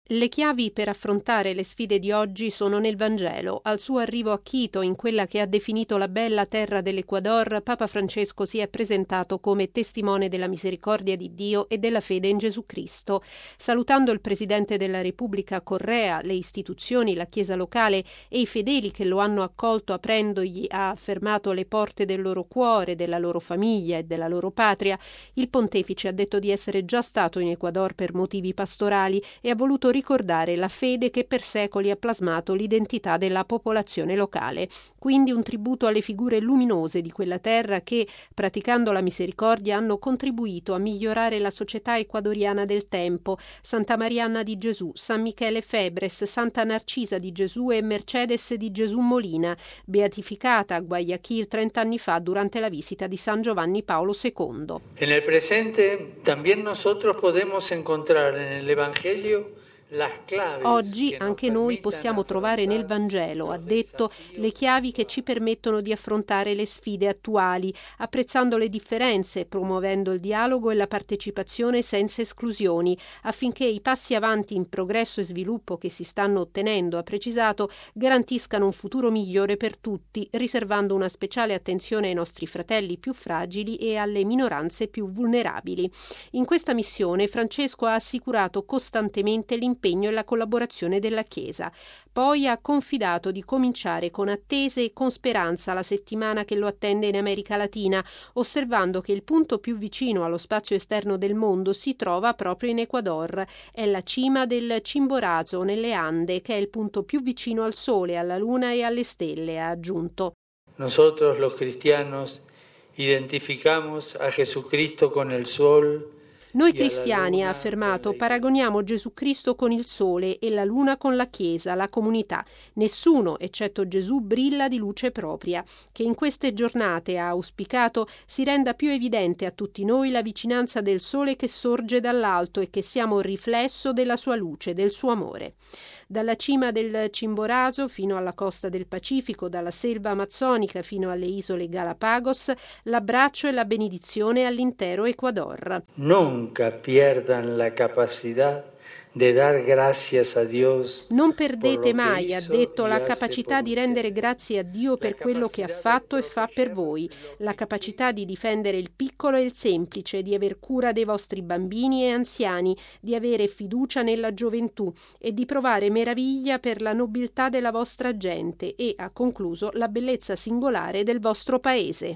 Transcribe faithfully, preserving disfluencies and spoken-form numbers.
Le chiavi per affrontare le sfide di oggi sono nel Vangelo. Al suo arrivo a Quito, in quella che ha definito la bella terra dell'Ecuador, Papa Francesco si è presentato come testimone della misericordia di Dio e della fede in Gesù Cristo. Salutando il Presidente della Repubblica Correa, le istituzioni, la Chiesa locale e i fedeli che lo hanno accolto aprendogli, ha affermato le porte del loro cuore, della loro famiglia e della loro patria, il pontefice ha detto di essere già stato in Ecuador per motivi pastorali e ha voluto ricordare la fede che per secoli ha plasmato l'identità della popolazione locale. Quindi un tributo alle figure luminose di quella terra che, praticando la misericordia, hanno contribuito a migliorare la società ecuadoriana del tempo: Santa Marianna di Gesù, San Michele Febres, Santa Narcisa di Gesù e Mercedes di Gesù Molina, beatificata a Guayaquil trent'anni fa durante la visita di San Giovanni Paolo secondo. En el presente también nosotros podemos encontrar en el Evangelio. Oggi anche noi possiamo trovare nel Vangelo, ha detto, le chiavi che ci permettono di affrontare le sfide attuali, apprezzando le differenze, promuovendo il dialogo e la partecipazione senza esclusioni, affinché i passi avanti in progresso e sviluppo che si stanno ottenendo, ha precisato, garantiscano un futuro migliore per tutti, riservando una speciale attenzione ai nostri fratelli più fragili e alle minoranze più vulnerabili. In questa missione Francesco ha assicurato costantemente l'impegno e la collaborazione della Chiesa. Poi ha confidato di cominciare con attese e con speranza la settimana che lo attende in America Latina, osservando che il punto più vicino allo spazio esterno del mondo si trova proprio in Ecuador. È la cima del Chimborazo, nelle Ande, che è il punto più vicino al Sole, alla Luna e alle stelle, ha aggiunto. Nosotros los cristianos identificamos a Jesucristo con el sol. Noi cristiani, ha affermato, paragoniamo Gesù Cristo con il Sole e la Luna con la Chiesa, la comunità. Nessuno, eccetto Gesù, brilla di luce propria. Che in queste giornate, ha auspicato, si renda più evidente a tutti noi la vicinanza del Sole che sorge dall'alto e che siamo il riflesso della sua luce, del suo amore. Dalla cima del Chimborazo fino alla costa del Pacifico, dalla selva amazzonica fino alle isole Galapagos, l'abbraccio e la benedizione all'intero Ecuador. Nunca pierdan la capacità de dar gracias a Dios. Non perdete mai, ha detto, la capacità di rendere grazie a Dio per quello che ha fatto e fa per voi, la capacità di difendere il piccolo e il semplice, di aver cura dei vostri bambini e anziani, di avere fiducia nella gioventù e di provare meraviglia per la nobiltà della vostra gente e, ha concluso, la bellezza singolare del vostro paese.